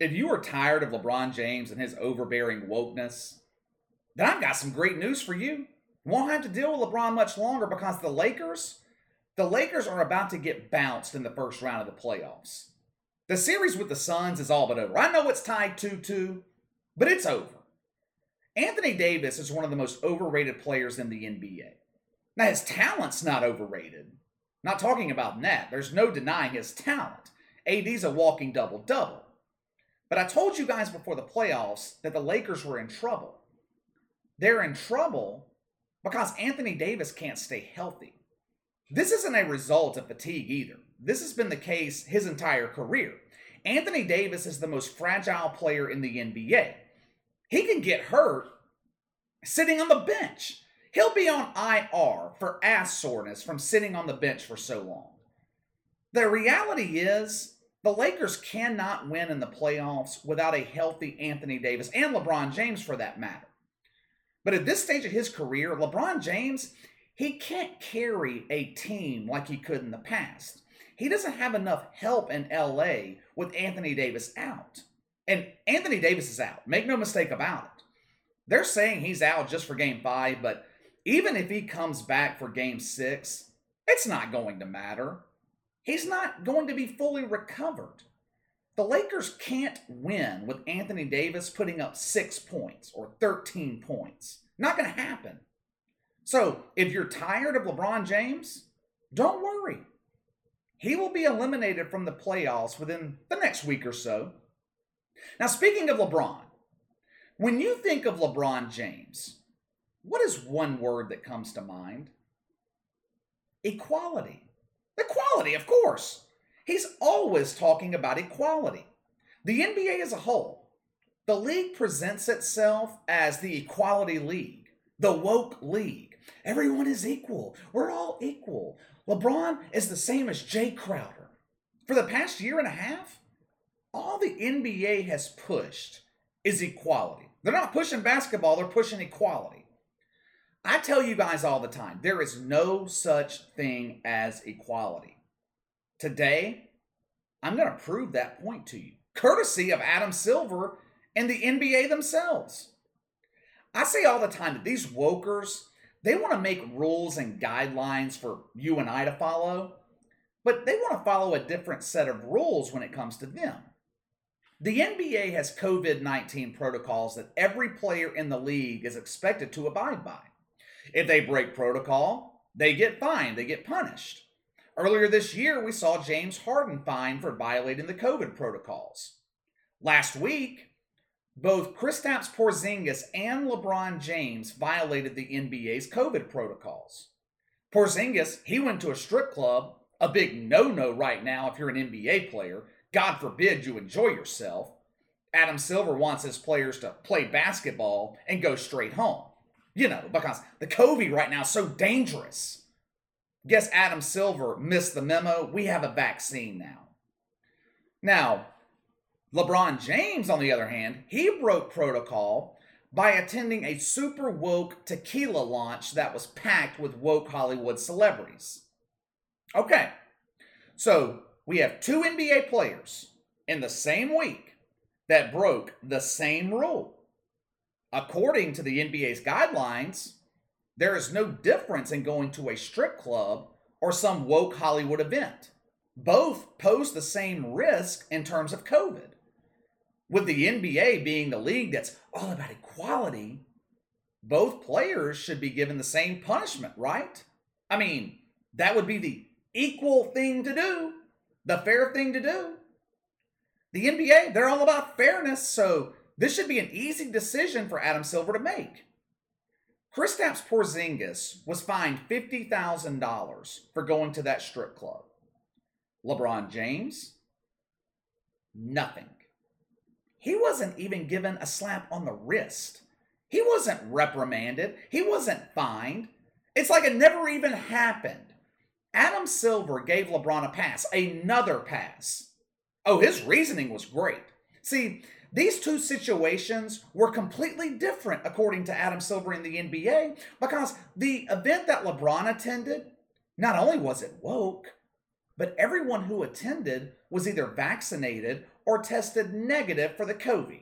if you are tired of LeBron James and his overbearing wokeness, then I've got some great news for you. You won't have to deal with LeBron much longer because the Lakers are about to get bounced in the first round of the playoffs. The series with the Suns is all but over. I know it's tied 2-2, but it's over. Anthony Davis is one of the most overrated players in the NBA. Now, his talent's not overrated. Not talking about net. There's no denying his talent. AD's a walking double-double. But I told you guys before the playoffs that the Lakers were in trouble. They're in trouble because Anthony Davis can't stay healthy. This isn't a result of fatigue either. This has been the case his entire career. Anthony Davis is the most fragile player in the NBA. He can get hurt sitting on the bench. He'll be on IR for ass soreness from sitting on the bench for so long. The reality is, the Lakers cannot win in the playoffs without a healthy Anthony Davis, and LeBron James for that matter. But at this stage of his career, LeBron James, he can't carry a team like he could in the past. He doesn't have enough help in LA with Anthony Davis out. And Anthony Davis is out. Make no mistake about it. They're saying he's out just for Game 5, but even if he comes back for Game 6, it's not going to matter. He's not going to be fully recovered. The Lakers can't win with Anthony Davis putting up 6 points or 13 points. Not going to happen. So if you're tired of LeBron James, don't worry. He will be eliminated from the playoffs within the next week or so. Now, speaking of LeBron, when you think of LeBron James, what is one word that comes to mind? Equality. Equality, of course. He's always talking about equality. The NBA as a whole, the league presents itself as the equality league, the woke league. Everyone is equal. We're all equal. LeBron is the same as Jay Crowder. For the past year and a half, all the NBA has pushed is equality. They're not pushing basketball, they're pushing equality. I tell you guys all the time, there is no such thing as equality. Today, I'm going to prove that point to you, courtesy of Adam Silver and the NBA themselves. I say all the time that these wokers, they want to make rules and guidelines for you and I to follow, but they want to follow a different set of rules when it comes to them. The NBA has COVID-19 protocols that every player in the league is expected to abide by. If they break protocol, they get fined, they get punished. Earlier this year, we saw James Harden fined for violating the COVID protocols. Last week, both Kristaps Porzingis and LeBron James violated the NBA's COVID protocols. Porzingis, he went to a strip club, a big no-no right now if you're an NBA player. God forbid you enjoy yourself. Adam Silver wants his players to play basketball and go straight home. You know, because the COVID right now is so dangerous. Guess Adam Silver missed the memo. We have a vaccine now. Now, LeBron James, on the other hand, he broke protocol by attending a super woke tequila launch that was packed with woke Hollywood celebrities. Okay, so we have two NBA players in the same week that broke the same rule. According to the NBA's guidelines, there is no difference in going to a strip club or some woke Hollywood event. Both pose the same risk in terms of COVID. With the NBA being the league that's all about equality, both players should be given the same punishment, right? I mean, that would be the equal thing to do, the fair thing to do. The NBA, they're all about fairness, so this should be an easy decision for Adam Silver to make. Kristaps Porzingis was fined $50,000 for going to that strip club. LeBron James, nothing. He wasn't even given a slap on the wrist. He wasn't reprimanded. He wasn't fined. It's like it never even happened. Adam Silver gave LeBron a pass, another pass. Oh, his reasoning was great. See, these two situations were completely different according to Adam Silver in the NBA because the event that LeBron attended, not only was it woke, but everyone who attended was either vaccinated or tested negative for the COVID.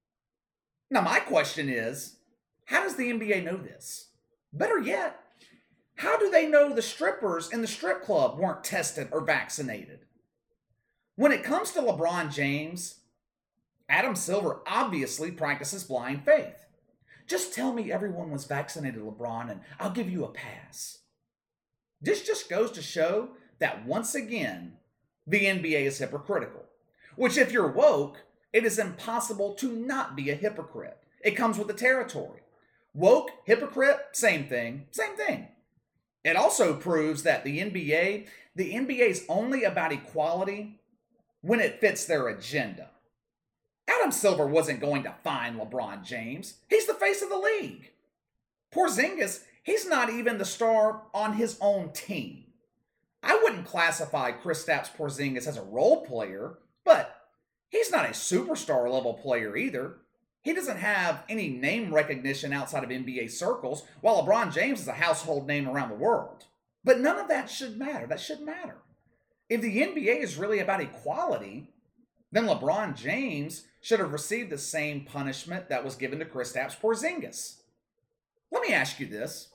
Now, my question is, how does the NBA know this? Better yet, how do they know the strippers in the strip club weren't tested or vaccinated? When it comes to LeBron James, Adam Silver obviously practices blind faith. Just tell me everyone was vaccinated, LeBron, and I'll give you a pass. This just goes to show that once again, the NBA is hypocritical. Which, if you're woke, it is impossible to not be a hypocrite. It comes with the territory. Woke, hypocrite, same thing, same thing. It also proves that the NBA is only about equality when it fits their agenda. Adam Silver wasn't going to find LeBron James. He's the face of the league. Porzingis, he's not even the star on his own team. I wouldn't classify Kristaps Porzingis as a role player, but he's not a superstar level player either. He doesn't have any name recognition outside of NBA circles, while LeBron James is a household name around the world. But none of that should matter. That shouldn't matter. If the NBA is really about equality, then LeBron James should have received the same punishment that was given to Kristaps Porzingis. Let me ask you this.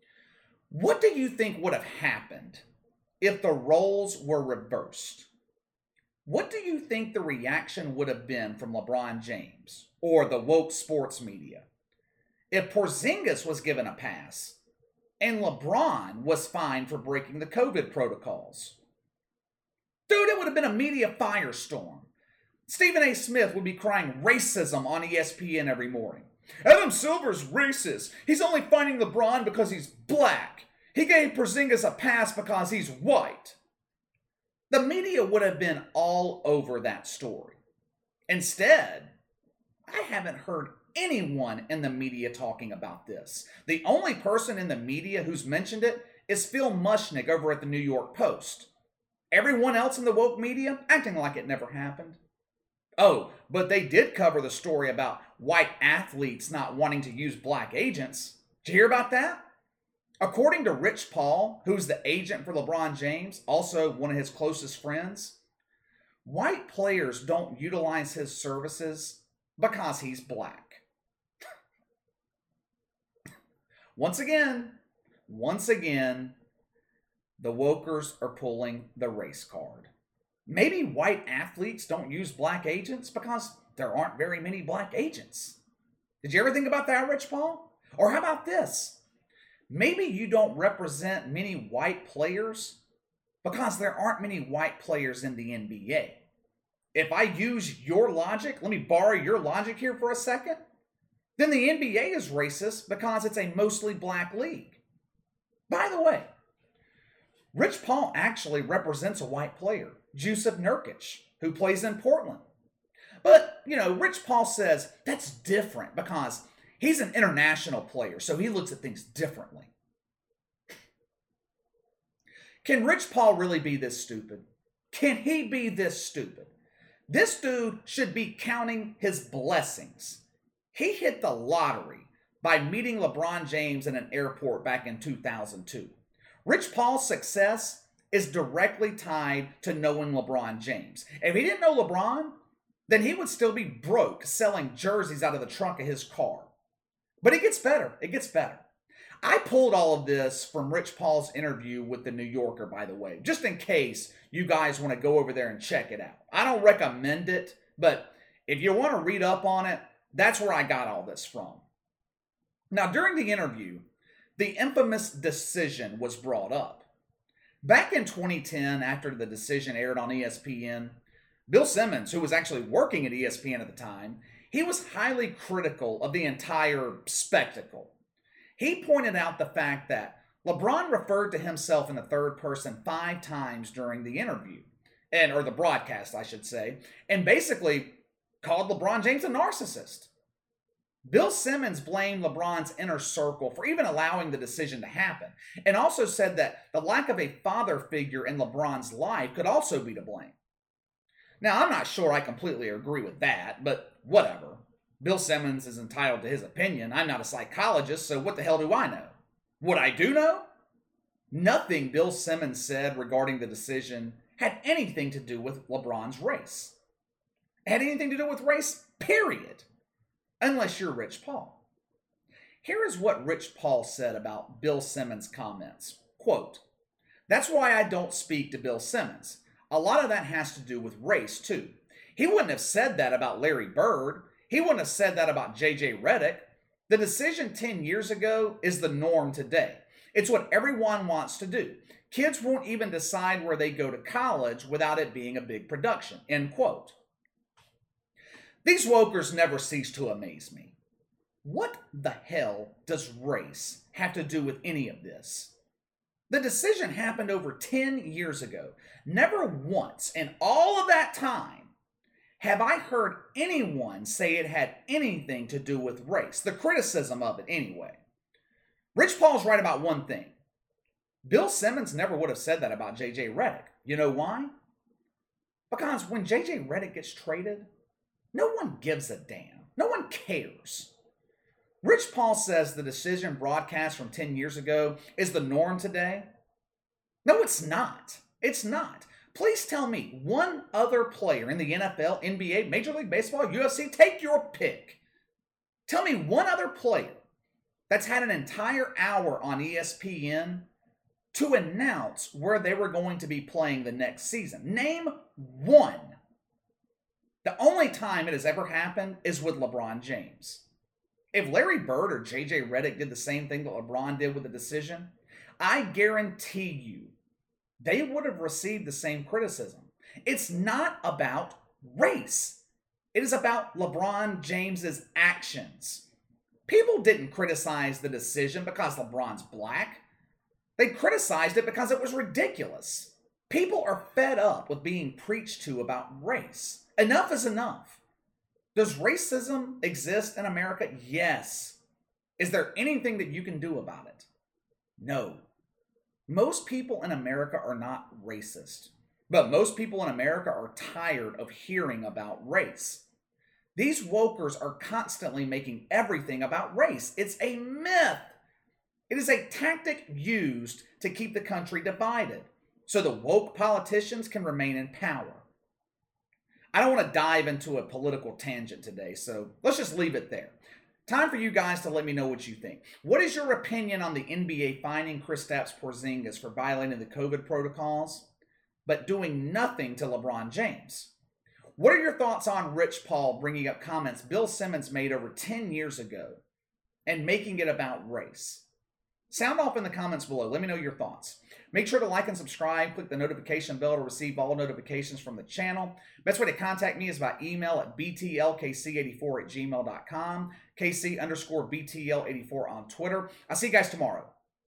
What do you think would have happened if the roles were reversed? What do you think the reaction would have been from LeBron James or the woke sports media if Porzingis was given a pass and LeBron was fined for breaking the COVID protocols? Dude, it would have been a media firestorm. Stephen A. Smith would be crying racism on ESPN every morning. Adam Silver's racist. He's only fining LeBron because he's black. He gave Porzingis a pass because he's white. The media would have been all over that story. Instead, I haven't heard anyone in the media talking about this. The only person in the media who's mentioned it is Phil Mushnick over at the New York Post. Everyone else in the woke media acting like it never happened. Oh, but they did cover the story about white athletes not wanting to use black agents. Did you hear about that? According to Rich Paul, who's the agent for LeBron James, also one of his closest friends, white players don't utilize his services because he's black. Once again, the wokers are pulling the race card. Maybe white athletes don't use black agents because there aren't very many black agents. Did you ever think about that, Rich Paul? Or how about this? Maybe you don't represent many white players because there aren't many white players in the NBA. If I use your logic, let me borrow your logic here for a second, then the NBA is racist because it's a mostly black league. By the way, Rich Paul actually represents a white player, Jusuf Nurkic, who plays in Portland. But, Rich Paul says that's different because he's an international player, so he looks at things differently. Can Rich Paul really be this stupid? Can he be this stupid? This dude should be counting his blessings. He hit the lottery by meeting LeBron James in an airport back in 2002. Rich Paul's success is directly tied to knowing LeBron James. If he didn't know LeBron, then he would still be broke selling jerseys out of the trunk of his car. But it gets better. It gets better. I pulled all of this from Rich Paul's interview with the New Yorker, by the way, just in case you guys want to go over there and check it out. I don't recommend it, but if you want to read up on it, that's where I got all this from. Now, during the interview, the infamous decision was brought up. Back in 2010, after the decision aired on ESPN, Bill Simmons, who was actually working at ESPN at the time, he was highly critical of the entire spectacle. He pointed out the fact that LeBron referred to himself in the third person 5 times during the interview, or the broadcast, I should say, and basically called LeBron James a narcissist. Bill Simmons blamed LeBron's inner circle for even allowing the decision to happen, and also said that the lack of a father figure in LeBron's life could also be to blame. Now, I'm not sure I completely agree with that, but whatever. Bill Simmons is entitled to his opinion. I'm not a psychologist, so what the hell do I know? What I do know? Nothing Bill Simmons said regarding the decision had anything to do with LeBron's race. had anything to do with race, period. Unless you're Rich Paul. Here is what Rich Paul said about Bill Simmons' comments. Quote, "That's why I don't speak to Bill Simmons. A lot of that has to do with race, too. He wouldn't have said that about Larry Bird. He wouldn't have said that about J.J. Redick. The decision 10 years ago is the norm today. It's what everyone wants to do. Kids won't even decide where they go to college without it being a big production." End quote. These wokers never cease to amaze me. What the hell does race have to do with any of this? The decision happened over 10 years ago. Never once in all of that time have I heard anyone say it had anything to do with race, the criticism of it anyway. Rich Paul's right about one thing. Bill Simmons never would have said that about J.J. Redick. You know why? Because when J.J. Redick gets traded, no one gives a damn. No one cares. Rich Paul says the decision broadcast from 10 years ago is the norm today. No, it's not. It's not. Please tell me one other player in the NFL, NBA, Major League Baseball, UFC, take your pick. Tell me one other player that's had an entire hour on ESPN to announce where they were going to be playing the next season. Name one. The only time it has ever happened is with LeBron James. If Larry Bird or J.J. Redick did the same thing that LeBron did with the decision, I guarantee you they would have received the same criticism. It's not about race. It is about LeBron James's actions. People didn't criticize the decision because LeBron's black. They criticized it because it was ridiculous. People are fed up with being preached to about race. Enough is enough. Does racism exist in America? Yes. Is there anything that you can do about it? No. Most people in America are not racist, but most people in America are tired of hearing about race. These wokers are constantly making everything about race. It's a myth. It is a tactic used to keep the country divided so the woke politicians can remain in power. I don't want to dive into a political tangent today, so let's just leave it there. Time for you guys to let me know what you think. What is your opinion on the NBA fining Kristaps Porzingis for violating the COVID protocols, but doing nothing to LeBron James? What are your thoughts on Rich Paul bringing up comments Bill Simmons made over 10 years ago and making it about race? Sound off in the comments below. Let me know your thoughts. Make sure to like and subscribe. Click the notification bell to receive all notifications from the channel. Best way to contact me is by email at btlkc84@gmail.com, KC_BTL84 on Twitter. I'll see you guys tomorrow.